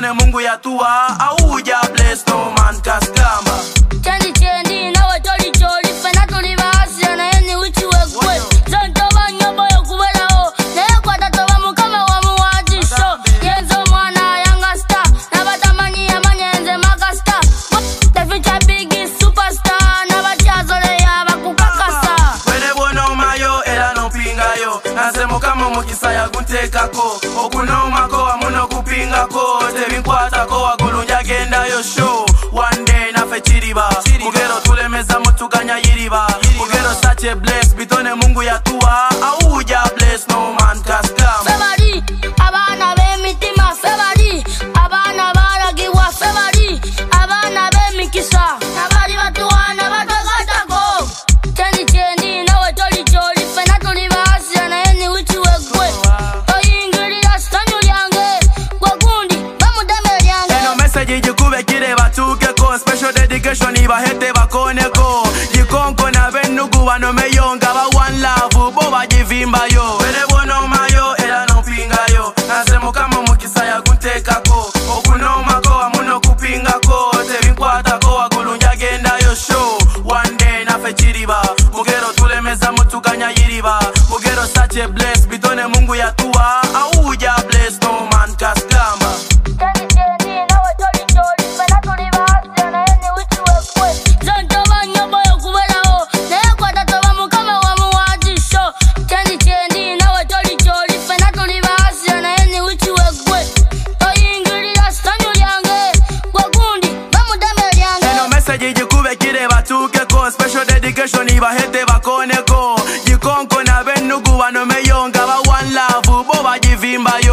bitone Mungu yatua. Auja bless no man kaskamba. Chendi chendi na watoli choli fena tuli baasi na yeni uchi wekwe. Zonto banyo boyo kubela o. Ne kwa tato wamu kama wamu wajisho. Yenzo mwana yanga star. Na batamani ya manyenze makasta. The future biggest superstar. Na bachazole ya bakukakasa. Wene bono mayo era no pinga yo. Nasemo kama mukisa ya kunteka ko. Okuno mako amuno kupinga ko. Tevinkwata ko agulunja genda yo show. One day na fe chiriba. Mugero tulemeza mutuganya yiriba. Mugero sache bless bitone Mungu yatua. Auja bless no man kaskama. Febari, abana be mitima. Febari, abana baragiwa. Febari, abana be mikisa. Nabari batuana batagatago. Chendi chendi na watoli choli fena tuli baasi na yeni uchi wekwe. Oyingiri astanyo lyange. Wakundi, bamudeme lyange. Eno message jikube kire batuke ko. Special dedication iba hete bakone ko. Jikonko na benugu wano meyonga ba one love. Boba jivimba yo. Wele bono mayo era no pinga yo. Nasemo kama mukisa ya kunteka ko. Okuno mako amuno kupinga ko. Tevinkwata ko agulunja genda yo show. One day na fe chiriba. Mugero tulemeza mutuganya yiriba. Mugero sache bless bitone Mungu yatua. Auja bless no man kaskamba. Chendi chendi na watoli choli fena tuli baasi na yeni uchi wekwe. Zonto banyo boyo kubela o. Ne kwa tato wamu kama wamu wajisho. Chendi chendi na watoli choli fena tuli baasi na yeni uchi wekwe. Oyingiri astanyo lyange. Wakundi, bamudeme lyange. Eno message jikube kire batuke ko. Special dedication iba hete bakone ko. Jikonko na benugu wano meyonga ba one love. Boba jivimba yo.